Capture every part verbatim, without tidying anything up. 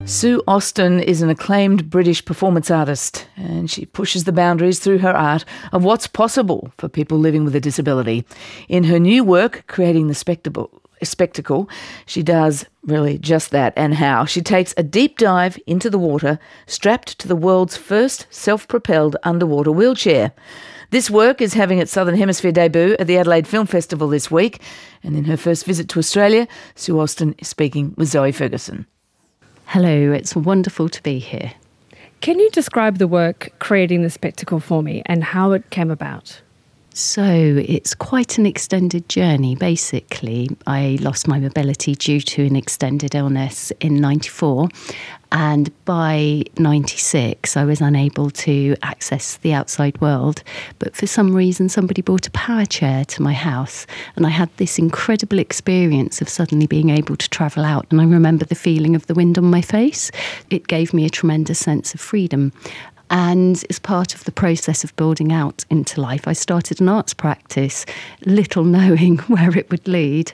Sue Austin is an acclaimed British performance artist, and she pushes the boundaries through her art of what's possible for people living with a disability. In her new work, Creating the Spectacle, spectacle, she does really just that, and how. She takes a deep dive into the water, strapped to the world's first self-propelled underwater wheelchair. This work is having its Southern Hemisphere debut at the Adelaide Film Festival this week, and in her first visit to Australia, Sue Austin is speaking with Zoe Ferguson. Hello, it's wonderful to be here. Can you describe the work Creating the Spectacle for me and how it came about? So it's quite an extended journey, basically. I lost my mobility due to an extended illness in ninety-four, and by ninety-six I was unable to access the outside world. But for some reason somebody brought a power chair to my house, and I had this incredible experience of suddenly being able to travel out. And I remember the feeling of the wind on my face. It gave me a tremendous sense of freedom. And as part of the process of building out into life, I started an arts practice, little knowing where it would lead.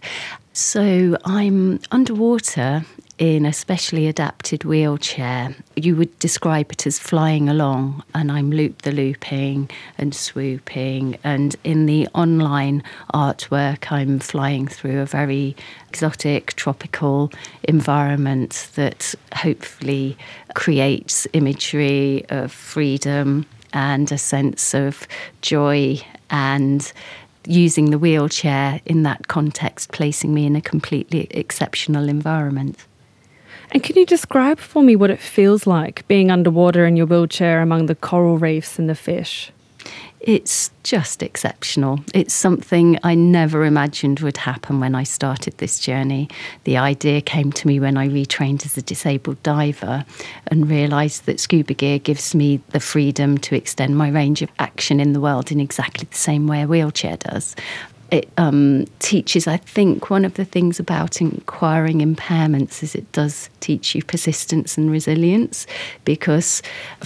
So I'm underwater in a specially adapted wheelchair. You would describe it as flying along, and I'm loop-the-looping and swooping. And in the online artwork, I'm flying through a very exotic, tropical environment that hopefully creates imagery of freedom and a sense of joy, and using the wheelchair in that context, placing me in a completely exceptional environment. And can you describe for me what it feels like being underwater in your wheelchair among the coral reefs and the fish? It's just exceptional. It's something I never imagined would happen when I started this journey. The idea came to me when I retrained as a disabled diver and realised that scuba gear gives me the freedom to extend my range of action in the world in exactly the same way a wheelchair does. It um, teaches, I think, one of the things about acquiring impairments is it does teach you persistence and resilience, because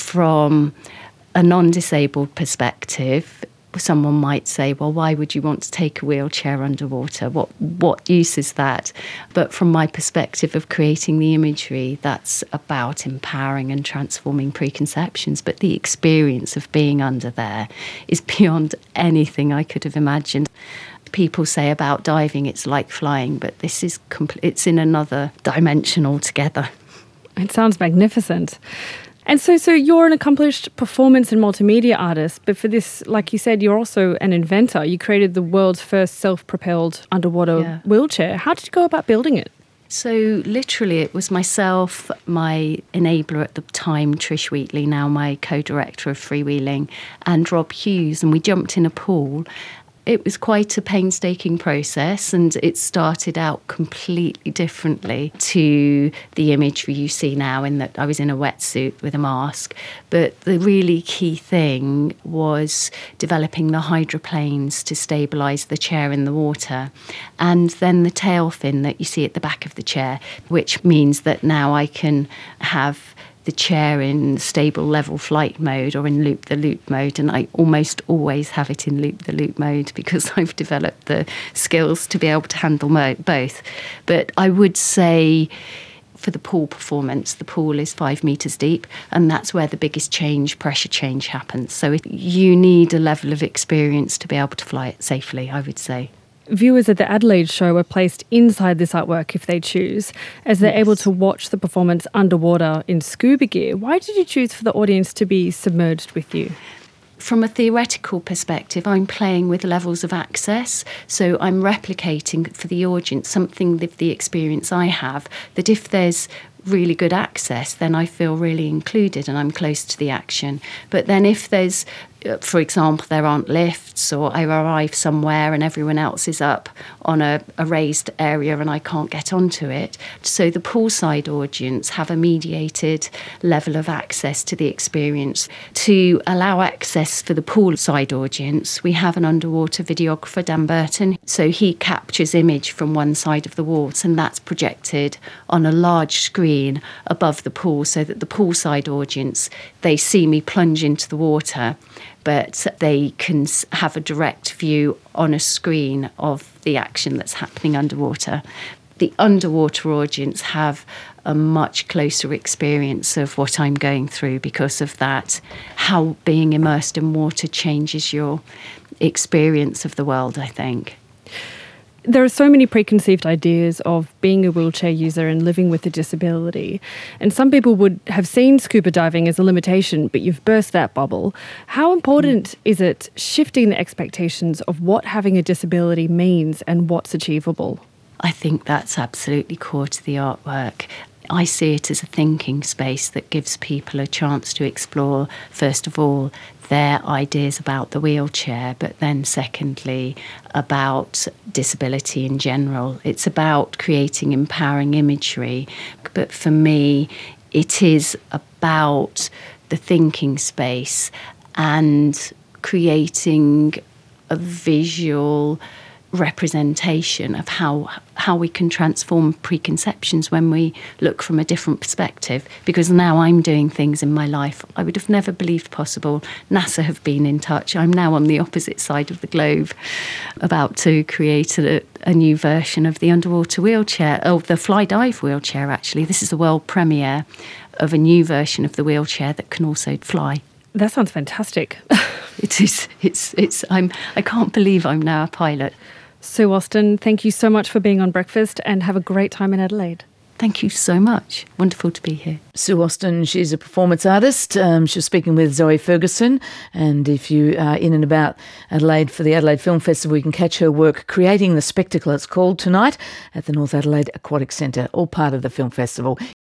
from a non-disabled perspective, someone might say, well, why would you want to take a wheelchair underwater? What what use is that? But from my perspective of creating the imagery, that's about empowering and transforming preconceptions. But the experience of being under there is beyond anything I could have imagined. People say about diving it's like flying, but this is compl- it's in another dimension altogether. It sounds magnificent. And so so you're an accomplished performance and multimedia artist, but for this, like you said, you're also an inventor. You created the world's first self-propelled underwater yeah. wheelchair. How did you go about building it? So literally it was myself, my enabler at the time, Trish Wheatley, now my co-director of Freewheeling, and Rob Hughes, and we jumped in a pool. It was quite a painstaking process, and it started out completely differently to the imagery you see now, in that I was in a wetsuit with a mask. But the really key thing was developing the hydroplanes to stabilise the chair in the water, and then the tail fin that you see at the back of the chair, which means that now I can have the chair in stable level flight mode or in loop-the-loop mode, and I almost always have it in loop-the-loop mode because I've developed the skills to be able to handle mo- both. But I would say for the pool performance, the pool is five metres deep, and that's where the biggest change, pressure change happens. So it, you need a level of experience to be able to fly it safely, I would say. Viewers at the Adelaide show are placed inside this artwork if they choose, as they're yes. able to watch the performance underwater in scuba gear. Why did you choose for the audience to be submerged with you? From a theoretical perspective, I'm playing with levels of access. So I'm replicating for the audience something of the experience I have, that if there's really good access, then I feel really included and I'm close to the action. But then if there's, for example, there aren't lifts, or I arrive somewhere and everyone else is up on a, a raised area and I can't get onto it. So the poolside audience have a mediated level of access to the experience. To allow access for the poolside audience, we have an underwater videographer, Dan Burton. So he captures image from one side of the walls, and that's projected on a large screen above the pool, so that the poolside audience, they see me plunge into the water, but they can have a direct view on a screen of the action that's happening underwater. the underwater audience have a much closer experience of what I'm going through because of that, how being immersed in water changes your experience of the world, I think. There are so many preconceived ideas of being a wheelchair user and living with a disability. And some people would have seen scuba diving as a limitation, but you've burst that bubble. How important mm. is it shifting the expectations of what having a disability means and what's achievable? I think that's absolutely core to the artwork. I see it as a thinking space that gives people a chance to explore, first of all, their ideas about the wheelchair, but then secondly, about disability in general. It's about creating empowering imagery. But for me, it is about the thinking space and creating a visual representation of how how we can transform preconceptions when we look from a different perspective, because now I'm doing things in my life I would have never believed possible. NASA have been in touch. I'm now on the opposite side of the globe about to create a, a new version of the underwater wheelchair, oh, the fly dive wheelchair actually. This is the world premiere of a new version of the wheelchair that can also fly. That sounds fantastic. It is. It's. It's. I'm. I can't believe I'm now a pilot. Sue Austin, thank you so much for being on Breakfast and have a great time in Adelaide. Thank you so much. Wonderful to be here. Sue Austin, she's a performance artist. Um, she was speaking with Zoe Ferguson. And if you are in and about Adelaide for the Adelaide Film Festival, you can catch her work Creating the Spectacle, it's called, tonight at the North Adelaide Aquatic Centre, all part of the film festival.